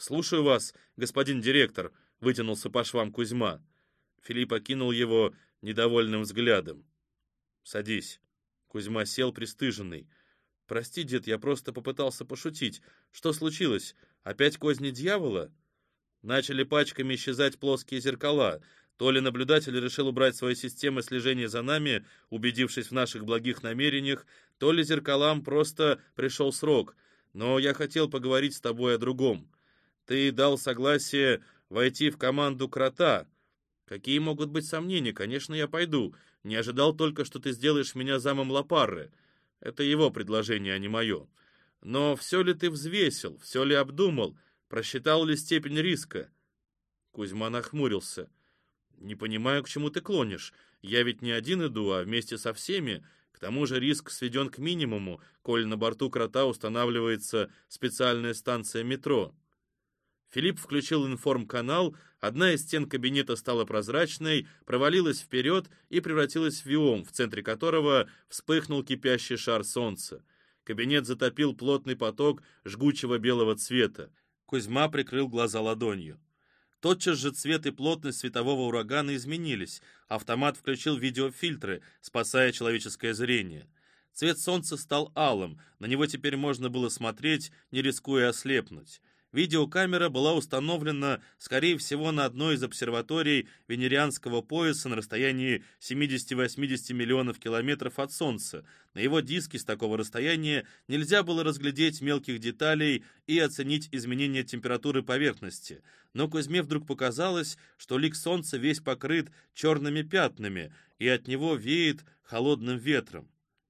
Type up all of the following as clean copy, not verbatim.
«Слушаю вас, господин директор», — вытянулся по швам Кузьма. Филипп окинул его недовольным взглядом. «Садись». Кузьма сел пристыженный. «Прости, дед, я просто попытался пошутить. Что случилось? Опять козни дьявола?» Начали пачками исчезать плоские зеркала. То ли наблюдатель решил убрать свои системы слежения за нами, убедившись в наших благих намерениях, то ли зеркалам просто пришел срок. Но я хотел поговорить с тобой о другом. Ты дал согласие войти в команду Крота. Какие могут быть сомнения? Конечно, я пойду. Не ожидал только, что ты сделаешь меня замом Лапарры. Это его предложение, а не мое. Но все ли ты взвесил, все ли обдумал, просчитал ли степень риска?» Кузьма нахмурился. «Не понимаю, к чему ты клонишь. Я ведь не один иду, а вместе со всеми. К тому же риск сведен к минимуму, коль на борту Крота устанавливается специальная станция метро». Филипп включил информканал, одна из стен кабинета стала прозрачной, провалилась вперед и превратилась в виом, в центре которого вспыхнул кипящий шар солнца. Кабинет затопил плотный поток жгучего белого цвета. Кузьма прикрыл глаза ладонью. Тотчас же цвет и плотность светового урагана изменились. Автомат включил видеофильтры, спасая человеческое зрение. Цвет солнца стал алым, на него теперь можно было смотреть, не рискуя ослепнуть. Видеокамера была установлена, скорее всего, на одной из обсерваторий Венерианского пояса на расстоянии 70-80 миллионов километров от Солнца. На его диске с такого расстояния нельзя было разглядеть мелких деталей и оценить изменения температуры поверхности. Но Кузьме вдруг показалось, что лик Солнца весь покрыт черными пятнами, и от него веет холодным ветром.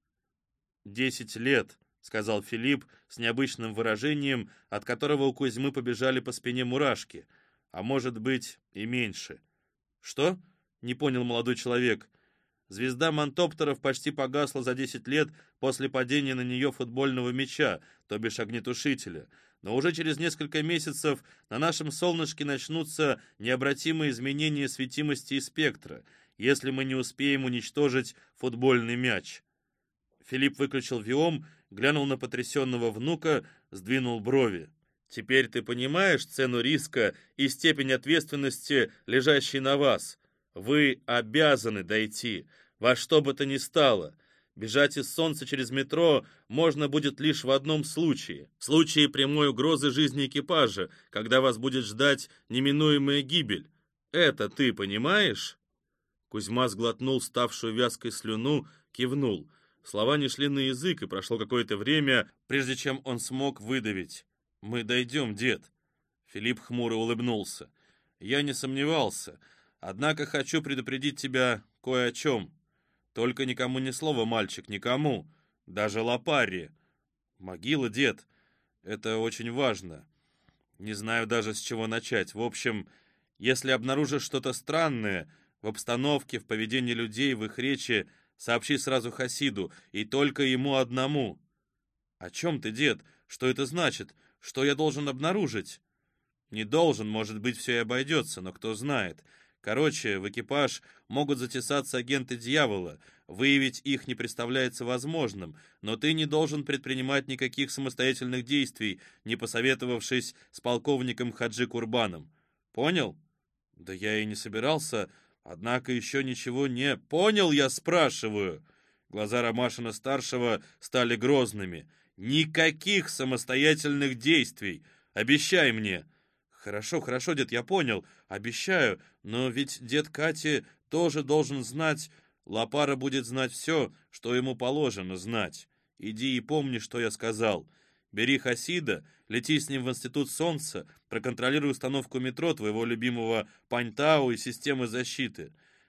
10 лет. — сказал Филипп с необычным выражением, от которого у Кузьмы побежали по спине мурашки. «А может быть, и меньше». «Что?» — не понял молодой человек. Звезда мантоптеров почти погасла за 10 лет после падения на нее футбольного мяча, то бишь огнетушителя. Но уже через несколько месяцев на нашем солнышке начнутся необратимые изменения светимости и спектра, если мы не успеем уничтожить футбольный мяч. Филипп выключил виом, глянул на потрясенного внука, сдвинул брови. «Теперь ты понимаешь цену риска и степень ответственности, лежащей на вас? Вы обязаны дойти, во что бы то ни стало. Бежать из Солнца через метро можно будет лишь в одном случае. В случае прямой угрозы жизни экипажа, когда вас будет ждать неминуемая гибель. Это ты понимаешь?» Кузьма сглотнул ставшую вязкой слюну, кивнул. Слова не шли на язык, и прошло какое-то время, прежде чем он смог выдавить. «Мы дойдем, дед». Филипп хмуро улыбнулся. «Я не сомневался. Однако хочу предупредить тебя кое о чем. Только никому ни слова, мальчик, никому. Даже Лапарре. Могила, дед. Это очень важно. Не знаю даже, с чего начать. В общем, если обнаружишь что-то странное в обстановке, в поведении людей, в их речи, сообщи сразу Хасиду, и только ему одному». «О чем ты, дед? Что это значит? Что я должен обнаружить?» «Не должен, может быть, все и обойдется, но кто знает. Короче, в экипаж могут затесаться агенты дьявола. Выявить их не представляется возможным, но ты не должен предпринимать никаких самостоятельных действий, не посоветовавшись с полковником Хаджи Курбаном. Понял?» «Да я и не собирался, однако еще ничего не...» «Понял, я спрашиваю?» Глаза Ромашина-старшего стали грозными. «Никаких самостоятельных действий! Обещай мне!» «Хорошо, хорошо, дед, я понял. Обещаю. Но ведь дед Кати тоже должен знать. Лапара будет знать все, что ему положено знать. Иди и помни, что я сказал. Бери Хасида, лети с ним в Институт Солнца, проконтролируй установку метро твоего любимого Паньтау и системы защиты.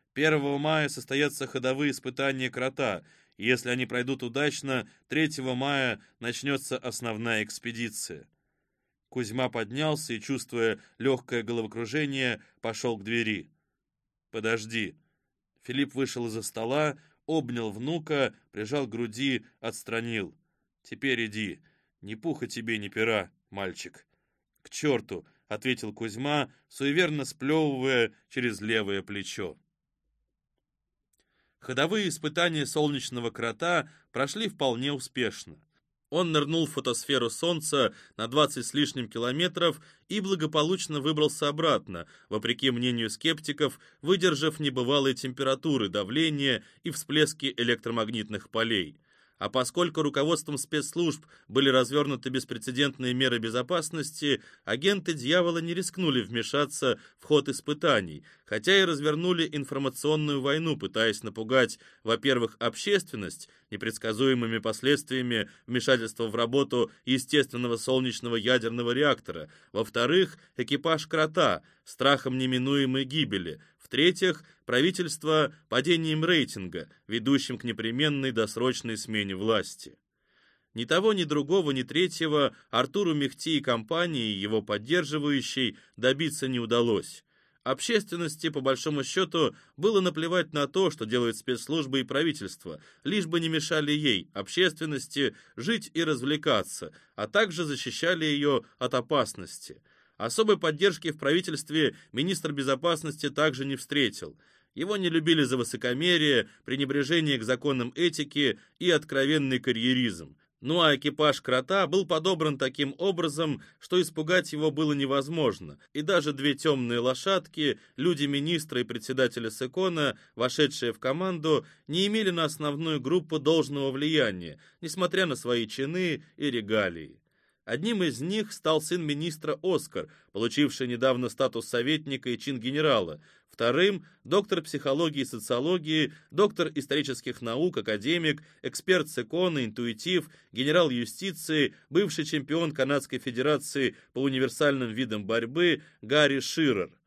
1 мая состоятся ходовые испытания Крота. Если они пройдут удачно, 3 мая начнется основная экспедиция». Кузьма поднялся и, чувствуя легкое головокружение, пошел к двери. «Подожди». Филипп вышел из-за стола, обнял внука, прижал к груди, отстранил. «Теперь иди. Ни пуха тебе, ни пера, мальчик». «К черту», — ответил Кузьма, суеверно сплевывая через левое плечо. Ходовые испытания солнечного крота прошли вполне успешно. Он нырнул в фотосферу Солнца на 20 с лишним километров и благополучно выбрался обратно, вопреки мнению скептиков, выдержав небывалые температуры, давление и всплески электромагнитных полей. А поскольку руководством спецслужб были развернуты беспрецедентные меры безопасности, агенты дьявола не рискнули вмешаться в ход испытаний, хотя и развернули информационную войну, пытаясь напугать, во-первых, общественность непредсказуемыми последствиями вмешательства в работу естественного солнечного ядерного реактора, во-вторых, экипаж Крота страхом неминуемой гибели, в-третьих, правительство падением рейтинга, ведущим к непременной досрочной смене власти. Ни того, ни другого, ни третьего Артуру Мехти и компании, его поддерживающей, добиться не удалось. Общественности, по большому счету, было наплевать на то, что делают спецслужбы и правительство, лишь бы не мешали ей, общественности, жить и развлекаться, а также защищали ее от опасности. Особой поддержки в правительстве министр безопасности также не встретил. Его не любили за высокомерие, пренебрежение к законам этики и откровенный карьеризм. Ну а экипаж Крота был подобран таким образом, что испугать его было невозможно, и даже две темные лошадки, люди министра и председателя Секона, вошедшие в команду, не имели на основную группу должного влияния, несмотря на свои чины и регалии. Одним из них стал сын министра Оскар, получивший недавно статус советника и чин генерала. Вторым – доктор психологии и социологии, доктор исторических наук, академик, эксперт Секона, интуитив, генерал юстиции, бывший чемпион Канадской федерации по универсальным видам борьбы Гарри Ширер.